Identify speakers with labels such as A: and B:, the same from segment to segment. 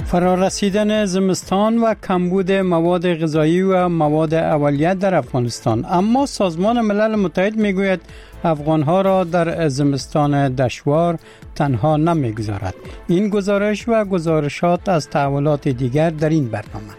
A: فرارسیدن زمستان و کمبود مواد غذایی و مواد اولیه در افغانستان، اما سازمان ملل متحد میگوید افغانها را در زمستان دشوار تنها نمیگذارد. این گزارش و گزارشات از تحولات دیگر در این برنامه.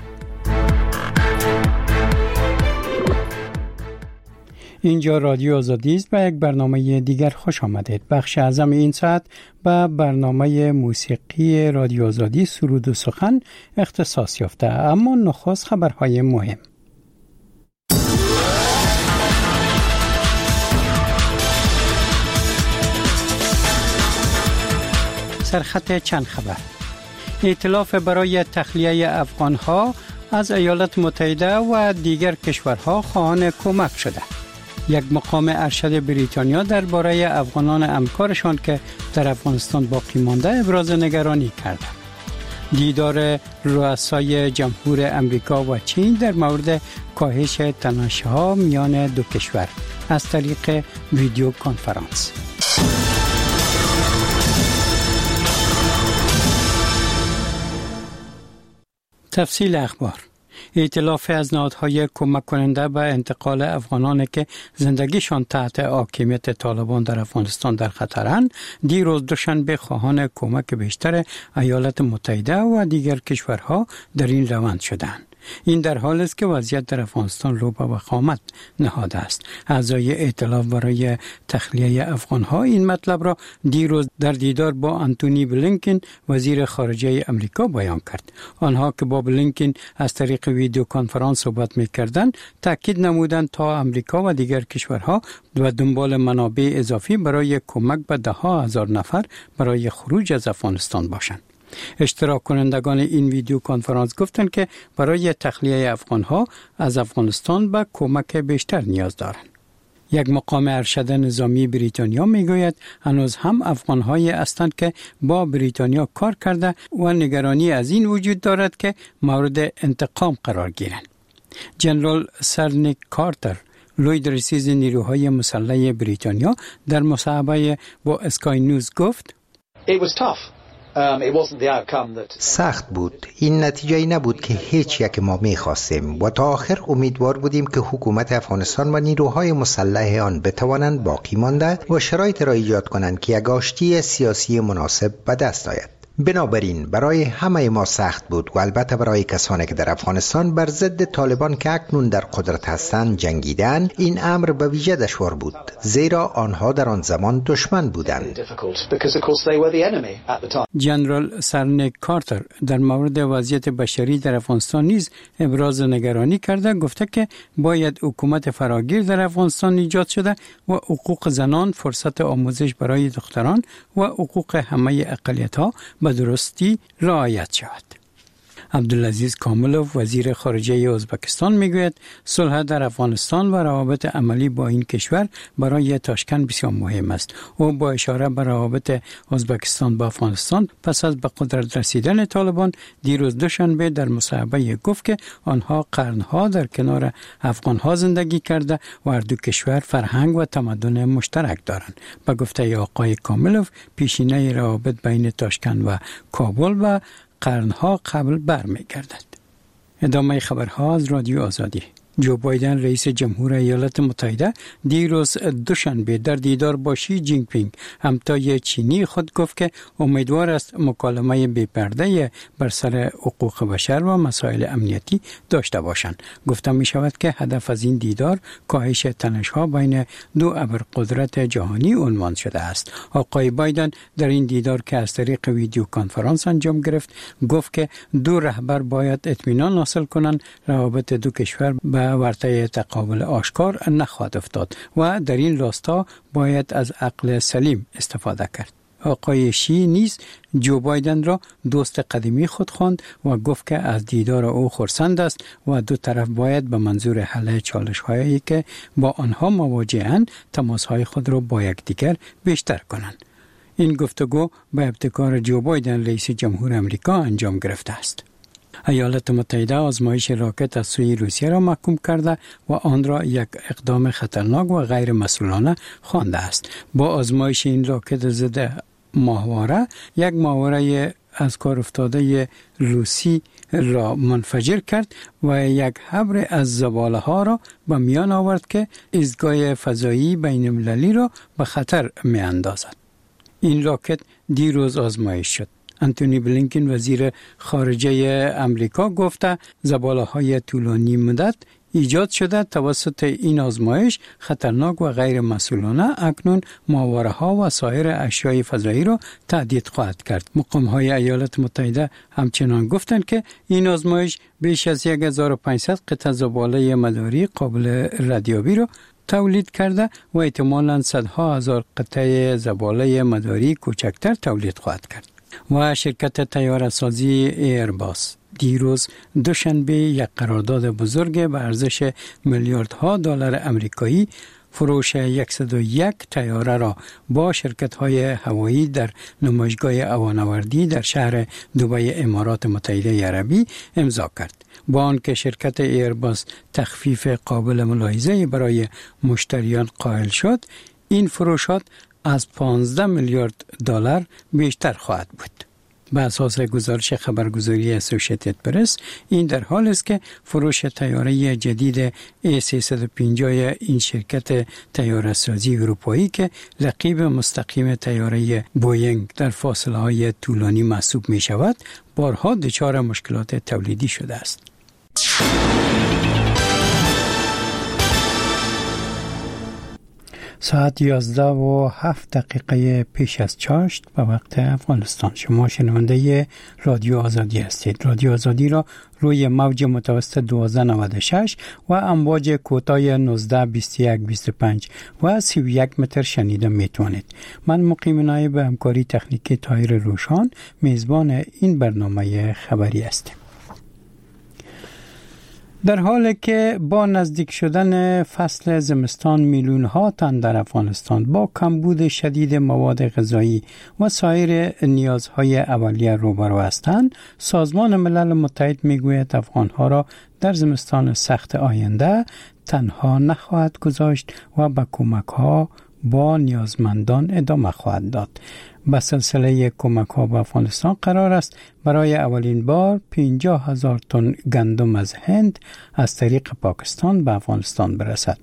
A: اینجا رادیو آزادی است و یک برنامه دیگر خوش آمدید. بخش اعظم این ساعت به برنامه موسیقی رادیو آزادی سرود و سخن اختصاص یافته، اما نخست خبرهای مهم. سرخط چند خبر. ائتلاف برای تخلیه افغانها از ایالات متحده و دیگر کشورها خواهان کمک شده. یک مقام ارشد بریتانیا درباره افغانان همکارشان که در افغانستان باقی مانده ابراز نگرانی کرد. دیدار رؤسای جمهور امریکا و چین در مورد کاهش تنش‌ها میان دو کشور از طریق ویدیو کنفرانس. تفصیل اخبار. ائتلاف از نهادهای کمک کننده به انتقال افغانانی که زندگیشان تحت حاکمیت طالبان در افغانستان در خطرند، دیروز دوشنبه خواهان کمک بیشتر ایالات متحده و دیگر کشورها در این روند شدند. این در حالی است که وضعیت در افغانستان رو به وخامت نهاده است. اعضای ائتلاف برای تخلیه افغانها این مطلب را دیروز در دیدار با آنتونی بلینکن وزیر خارجه امریکا بیان کرد. آنها که با بلینکن از طریق ویدیو کنفرانس صحبت می‌کردند، تاکید نمودند تا امریکا و دیگر کشورها به دنبال منابع اضافی برای کمک به ده‌ها هزار نفر برای خروج از افغانستان باشند. اشتراک کنندگان این ویدیو کنفرانس گفتند که برای تخلیه افغانها از افغانستان به کمک بیشتر نیاز دارند. یک مقام ارشد نظامی بریتانیا میگوید هنوز هم افغان‌هایی هستند که با بریتانیا کار کرده و نگرانی از این وجود دارد که مورد انتقام قرار گیرند. جنرال سرنیک کارتر، لوی رئیس نیروهای مسلح بریتانیا، در مصاحبه با اسکای نیوز گفت:
B: سخت بود. این نتیجه نبود که هیچ یک ما می‌خواستیم و تا آخر امیدوار بودیم که حکومت افغانستان و نیروهای مسلح آن بتوانند باقی مانده و شرایط را ایجاد کنند که یک آشتی سیاسی مناسب به دست آید. بنابراین برای همه ما سخت بود و البته برای کسانی که در افغانستان بر ضد طالبان که اکنون در قدرت هستند جنگیدند، این امر به ویژه دشوار بود، زیرا آنها در آن زمان دشمن بودند.
A: جنرال سرنیک کارتر در مورد وضعیت بشری در افغانستان نیز ابراز نگرانی کرده، گفته که باید حکومت فراگیر در افغانستان ایجاد شده و حقوق زنان، فرصت آموزش برای دختران و حقوق همه اقلیت‌ها به درستی رعایت شود. عبدالعزیز کاملوف، وزیر خارجه ازبکستان، میگوید صلح در افغانستان و روابط عملی با این کشور برای تاشکند بسیار مهم است. او با اشاره به روابط ازبکستان با افغانستان پس از به قدرت رسیدن طالبان دیروز دوشنبه در مصاحبه گفت که آنها قرنها در کنار افغانها زندگی کرده و هر دو کشور فرهنگ و تمدن مشترک دارند. به گفته آقای کاملوف، پیشینه روابط بین تاشکند و کابل و قرنها قبل برمیگردد. ادامه خبرها از رادیو آزادی. جو بایدن رئیس جمهور ایالات متحده دیروز دوشنبه در دیدار با شی جین پینگ همتای چینی خود گفت که امیدوار است مکالمه بی‌پرده بر سر حقوق بشر و مسائل امنیتی داشته باشند. گفته می شود که هدف از این دیدار کاهش تنش‌ها بین دو ابرقدرت جهانی عنوان شده است. آقای بایدن در این دیدار که از طریق ویدیو کنفرانس انجام گرفت گفت که دو رهبر باید اطمینان حاصل کنند روابط دو کشور به ورطه تقابل آشکار نخواهد افتاد و در این راستا باید از عقل سلیم استفاده کرد. آقای شی نیز جو بایدن را دوست قدیمی خود خواند و گفت که از دیدار او خرسند است و دو طرف باید به منظور حل چالش‌هایی که با آنها مواجه‌اند تماس‌های خود را با یکدیگر بیشتر کنند. این گفتگو به ابتکار جو بایدن رئیس جمهور امریکا انجام گرفته است. ایالات متحده آزمایش راکت از سوی روسیه را محکوم کرده و آن را یک اقدام خطرناک و غیر مسئولانه خوانده است. با آزمایش این راکت ضد ماهواره، یک ماهواره از کار افتاده روسی را منفجر کرد و یک حبر از زباله ها را به میان آورد که ایستگاه فضایی بین المللی را به خطر می اندازد. این راکت دیروز آزمایش شد. انتونی بلینکن وزیر خارجه امریکا گفته زباله های طولانی مدت ایجاد شده توسط این آزمایش خطرناک و غیر مسئولانه اکنون ماوره ها و سایر اشیای فضایی را تهدید خواهد کرد. مقام های ایالات متحده همچنان گفتند که این آزمایش بیش از 1500 قطعه زباله مداری قابل ردیابی را تولید کرده و احتمالاً صدها هزار قطعه زباله مداری کوچکتر تولید خواهد کرد. و شرکت طیاره سازی ایرباس دیروز دوشنبه یک قرارداد بزرگ به ارزش میلیاردها دلار آمریکایی فروش 101 طیاره را با شرکت‌های هوایی در نمایشگاه هوانوردی در شهر دبی امارات متحده عربی امضا کرد. با آنکه شرکت ایرباس تخفیف قابل ملاحظه‌ای برای مشتریان قائل شد، این فروشات از 15 میلیارد دلار بیشتر خواهد بود. به اساس گزارش خبرگزاری اسوسییتد پرس، این در حال است که فروش طیاره جدید A350 این شرکت طیاره سازی اروپایی که لقب مستقیم طیاره بوینگ در فاصله های طولانی محسوب می شود، بارها دچار مشکلات تولیدی شده است. ساعت 11:07 پیش از چاشت به وقت افغانستان. شما شنونده رادیو آزادی هستید. رادیو آزادی را روی موج متوسط 1296 و امواج کوتاه 19 21 25 و 31 متر شنیده میتوانید. من مقیم نایب همکاری تکنیکی طاهر روشان میزبان این برنامه خبری هستم. در حالی که با نزدیک شدن فصل زمستان میلیون‌ها تن در افغانستان با کمبود شدید مواد غذایی و سایر نیازهای اولیه روبرو هستند، سازمان ملل متحد میگوید افغانها را در زمستان سخت آینده تنها نخواهد گذاشت و به کمک‌ها با نیازمندان ادامه خواهد داد. به سلسله کمک‌ها به افغانستان قرار است برای اولین بار 50,000 تن گندم از هند از طریق پاکستان به افغانستان برسد.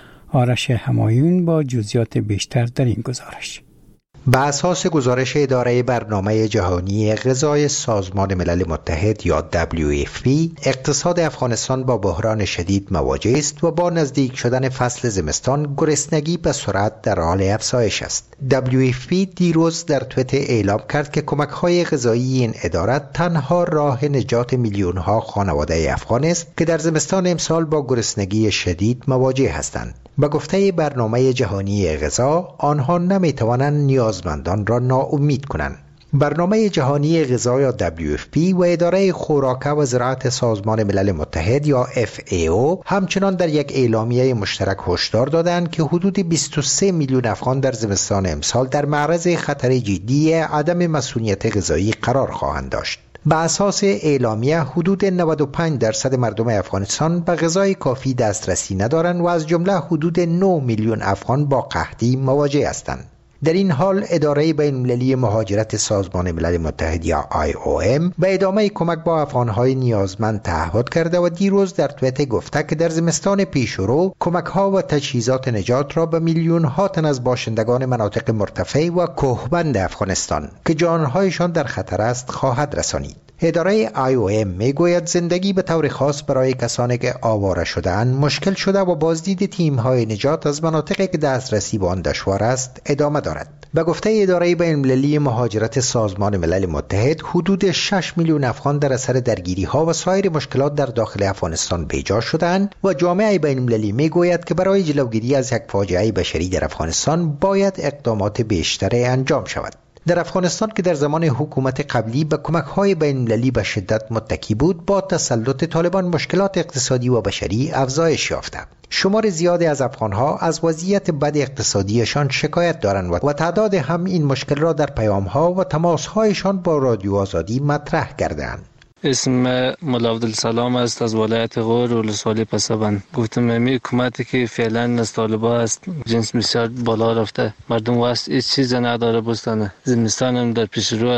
A: آرش همایون با جزئیات بیشتر در این گزارش.
B: به اساس گزارش اداره برنامه جهانی غذای سازمان ملل متحد یا WFP، اقتصاد افغانستان با بحران شدید مواجه است و با نزدیک شدن فصل زمستان گرسنگی به سرعت در حال افزایش است. WFP دیروز در توییتر اعلام کرد که کمک‌های غذایی این اداره تنها راه نجات میلیون‌ها خانواده افغان است که در زمستان امسال با گرسنگی شدید مواجه هستند. با گفته برنامه جهانی غذا، آنها نمی‌توانند نیازمندان را ناامید کنند. برنامه جهانی غذا یا WFP و اداره خوراک و زراعت سازمان ملل متحد یا FAO همچنان در یک اعلامیه مشترک هشدار دادند که حدود 23 میلیون افغان در زمستان امسال در معرض خطر جدی عدم مسئولیت غذایی قرار خواهند داشت. به اساس اعلامیه حدود 95% مردم افغانستان به غذای کافی دسترسی ندارند و از جمله حدود 9 میلیون افغان با قحطی مواجه هستند. در این حال اداره بین‌المللی مهاجرت سازمان ملل متحد یا IOM به ادامه کمک با افغان‌های نیازمند تعهد کرده و دیروز در توییتر گفته که در زمستان پیشرو کمک‌ها و تجهیزات نجات را به میلیون‌ها تن از باشندگان مناطق مرتفع و کوهبند افغانستان که جان‌هایشان در خطر است خواهد رسانید. اداره IOM میگوید زندگی به طور خاص برای کسانی که آواره شده‌اند مشکل شده و بازدید تیم‌های نجات از مناطقی که دسترسی به آن دشوار است ادامه دارد. به گفته اداره بین‌المللی مهاجرت سازمان ملل متحد، حدود 6 میلیون افغان در اثر درگیری‌ها و سایر مشکلات در داخل افغانستان بیجا شده‌اند و جامعه بین‌المللی میگوید که برای جلوگیری از یک فاجعه بشری در افغانستان باید اقدامات بیشتری انجام شود. در افغانستان که در زمان حکومت قبلی به کمک‌های بین‌المللی به شدت متکی بود، با تسلط طالبان مشکلات اقتصادی و بشری افزایش یافته. شمار زیادی از افغان‌ها از وضعیت بد اقتصادیشان شکایت دارند و تعداد هم این مشکل را در پیام‌ها و تماس‌هایشان با رادیو آزادی مطرح کردند.
C: اسم مولا عبدالسلام است از ولایت غور ولسوالی پسابند. گفتم امی حکومتی که فعلا از طالبان است جنس بسیار بالا رفته، مردم واسه هیچ چیز نداره بستانه. زمستان هم در پیش رو است،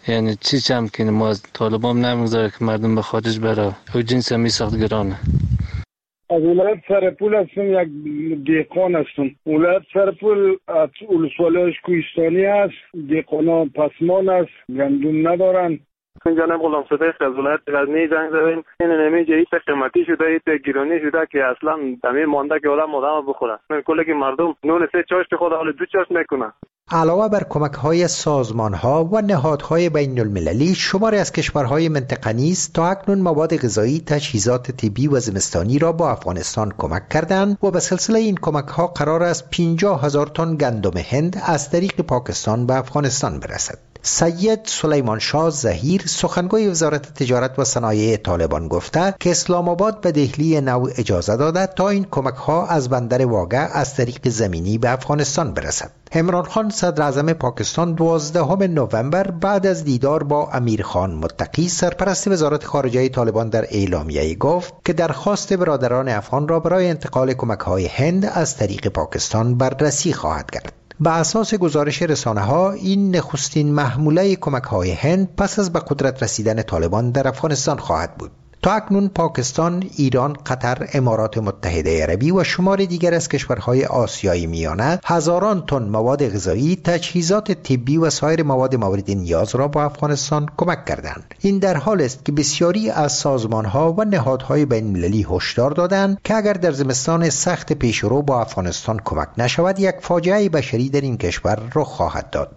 C: یعنی چی چم که ما از طالبان نمیگذاره که مردم به خارج بره او جنس همی سخت گرانه.
D: از ولایت سرپول هستم، یک دیقان هستم. ولایت سرپول از ولسوالیش کوهستانی است، دیقانا پسمان است، گندم ندارن.
E: اینجا نم غلام صدیق از ولایت غزنی زنگ زدیم. این نمیجه ایت قیمتی شده، ایت گرانی شده که اصلا دمی مانده که آدم بخوره. من کلی که مردم نون سه چاشت خود حال دو چاشت میکنه.
B: علاوه بر کمک‌های سازمان‌ها و نهادهای بین‌المللی، شماری از کشورهای منطقه نیز تا اکنون مواد غذایی، تجهیزات طبی و زمستانی را با افغانستان کمک کردند و به سلسله این کمک‌ها قرار است 50,000 تن گندم هند از طریق پاکستان به افغانستان برسد. سید سلیمان شاه ظهیر، سخنگوی وزارت تجارت و صنایع طالبان، گفته که اسلام آباد به دهلی نو اجازه داده تا این کمک‌ها از بندر واگه از طریق زمینی به افغانستان برسد. عمران خان صدر اعظم پاکستان 12 نوامبر بعد از دیدار با امیر خان متقی سرپرست وزارت خارجه طالبان در اعلامیه گفت که درخواست برادران افغان را برای انتقال کمک‌های هند از طریق پاکستان بررسی خواهد کرد. به اساس گزارش رسانه‌ها، این نخستین محموله کمک‌های هند پس از به قدرت رسیدن طالبان در افغانستان خواهد بود. تا اکنون پاکستان، ایران، قطر، امارات متحده عربی و شمار دیگر از کشورهای آسیای میانه هزاران تن مواد غذایی، تجهیزات طبی و سایر مواد مورد نیاز را با افغانستان کمک کردند. این در حال است که بسیاری از سازمان‌ها و نهادهای بین‌المللی هشدار دادند که اگر در زمستان سخت پیشرو با افغانستان کمک نشود، یک فاجعه بشری در این کشور رخ خواهد داد.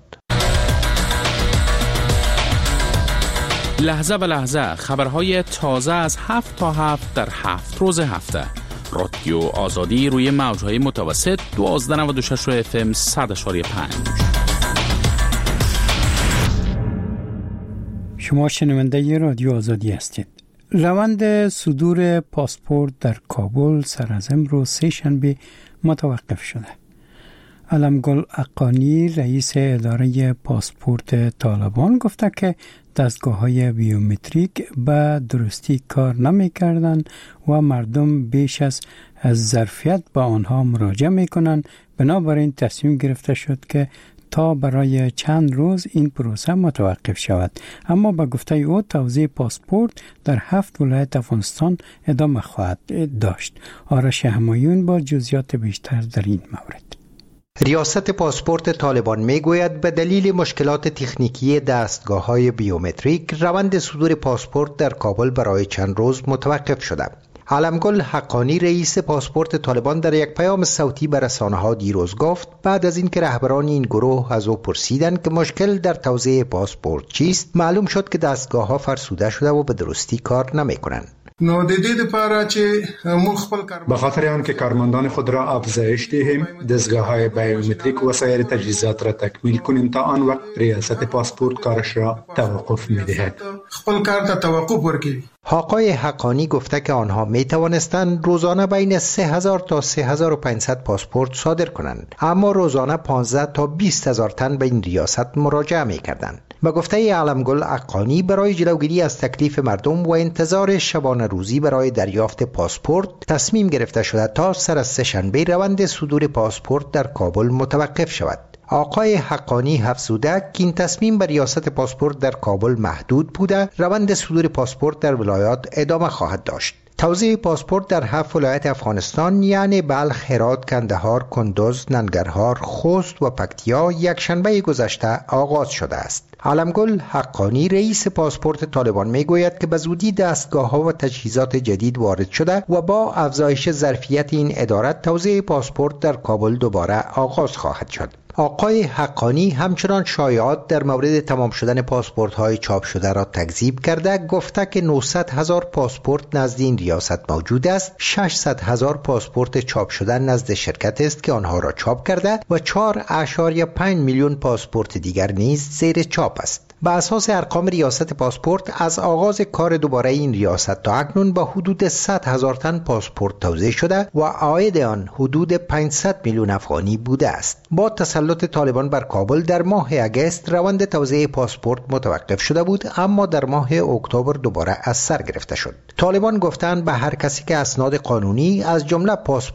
F: لحظه به لحظه خبرهای تازه از 7 تا 7 در 7 روز هفته. رادیو آزادی روی موجهای متوسط 1296 FM 100.5.
A: شما شنونده رادیو آزادی هستید. روند صدور پاسپورت در کابل سر از امروز سه شنبه متوقف شده. علمگل اقانی، رئیس اداره پاسپورت طالبان، گفته که دستگاه‌های بیومتریک به درستی کار نمی‌کردند و مردم بیش از ظرفیت به آنها مراجعه می‌کنند. بنابراین تصمیم گرفته شد که تا برای چند روز این پروسه متوقف شود. اما به گفته او توزیع پاسپورت در 7 ولایت افغانستان ادامه خواهد داشت. آرش همایون با جزئیات بیشتر در این مورد.
B: ریاست پاسپورت طالبان میگوید به دلیل مشکلات تکنیکی دستگاه‌های بیومتریک روند صدور پاسپورت در کابل برای چند روز متوقف شده. علمگل حقانی، رئیس پاسپورت طالبان، در یک پیام صوتی به رسانه‌ها دیروز گفت بعد از اینکه رهبران این گروه از او پرسیدند که مشکل در توزیع پاسپورت چیست، معلوم شد که دستگاه‌ها فرسوده شده و به درستی کار نمی‌کنند.
G: نو د دې لپاره چې موږ خپل
H: به خاطر آنکه کارمندان خود را افزایش دهیم، دستگاه‌های بیومتریک و سایر تجهیزات را تکمیل کنیم، تا آن وقت ریاست پاسپورت کارش را توقف می‌دهد.
G: خپل کار ته توقف ورکوي.
B: آقای حقانی گفته که آنها می توانستند روزانه بین 3000 تا 3500 پاسپورت صادر کنند، اما روزانه 15 تا 20000 تن به این ریاست مراجعه می کردند. به گفته علمگل حقانی، برای جلوگیری از تکلیف مردم و انتظار شبانه روزی برای دریافت پاسپورت، تصمیم گرفته شده تا سر از سه‌شنبه روند صدور پاسپورت در کابل متوقف شود. آقای حقانی افزوده که این تصمیم بر ریاست پاسپورت در کابل محدود بوده، روند صدور پاسپورت در ولایات ادامه خواهد داشت. توزیع پاسپورت در 7 ولایت افغانستان یعنی بلخ، هرات، کندهار، کندوز، ننگرهار، خوست و پکتیا یک شنبه گذشته آغاز شده است. علمگل حقانی، رئیس پاسپورت طالبان، میگوید که به زودی دستگاه‌ها و تجهیزات جدید وارد شده و با افزایش ظرفیت این اداره توزیع پاسپورت در کابل دوباره آغاز خواهد شد. آقای حقانی همچنان شایعات در مورد تمام شدن پاسپورت‌های چاپ شده را تکذیب کرده، گفته که 900,000 پاسپورت نزد این ریاست موجود است، 600,000 پاسپورت چاپ شده نزد شرکت است که آنها را چاپ کرده و 4.5 میلیون پاسپورت دیگر نیز زیر چاپ است. به اساس ارقام ریاست پاسپورت، از آغاز کار دوباره این ریاست تا اکنون با حدود 100,000 تن پاسپورت توزیع شده و عاید آن حدود 500 میلیون افغانی بوده است. با تسلط طالبان بر کابل در ماه اگست روند توزیع پاسپورت متوقف شده بود، اما در ماه اکتبر دوباره از سر گرفته شد. طالبان گفتند به هر کسی که اسناد قانونی از جمله پاسپورت